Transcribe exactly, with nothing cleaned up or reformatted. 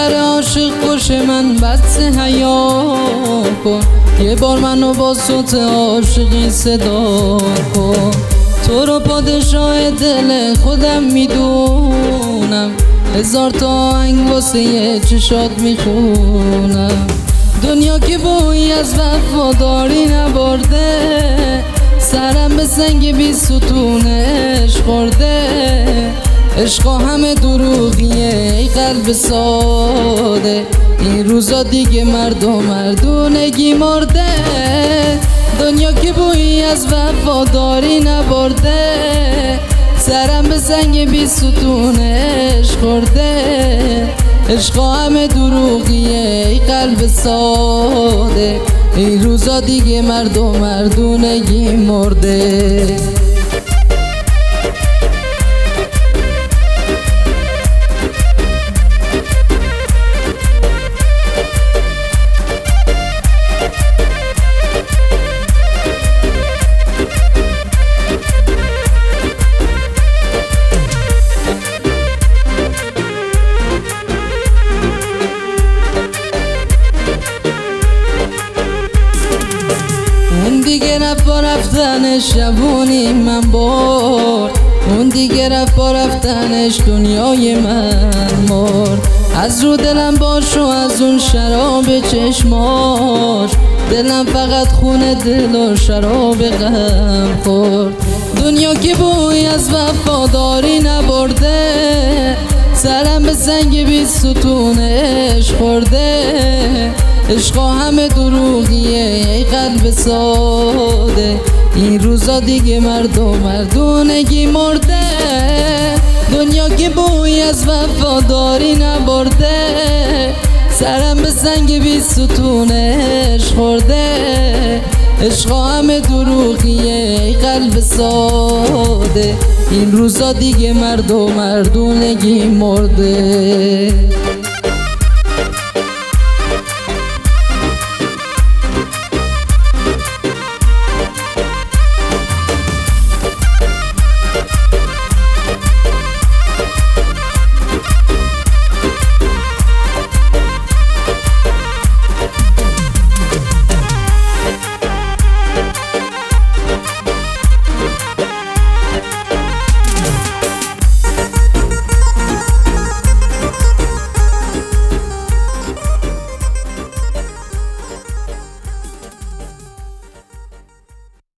بالاخره عاشق باشه من بس حیا کن، یه بار منو با صوت عاشقی صدا کن. تو رو پادشاه دل خودم میدونم، هزار تا آهنگ واسه یه چشات میخونم. دنیا که بویی از وفاداری نبرده، سرم به سنگ بی ستونش خورده. عشقا همه دروغیه ای قلب ساده، این روزا دیگه مرد و مردونگی مرده. دنیا که بویی از وفاداری نبرده، سرم به سنگ بی ستونش خورده. عشقا همه دروغیه ای قلب ساده، این روزا دیگه مرد و مردونگی مرده. اون دیگه رفت با رفتنش شبونی من برد، اون دیگه رفت با رفتنش دنیای من مرد. از رو دلم باش و از اون شراب چشماش، دلم فقط خونه دل و شراب غم خورد. دنیا که بوی از وفاداری نبرده، سرم به سنگ بی ستونش خورده. عشقا همه دروغیه ای قلب ساده، این روزا دیگه مرد و مردونگی مرده. دنیا که بوی از وفاداری نبرده، سرم به سنگ بی ستونش خورده. عشقا همه دروغیه ای قلب ساده، این روزا دیگه مرد و مردونگی مرده.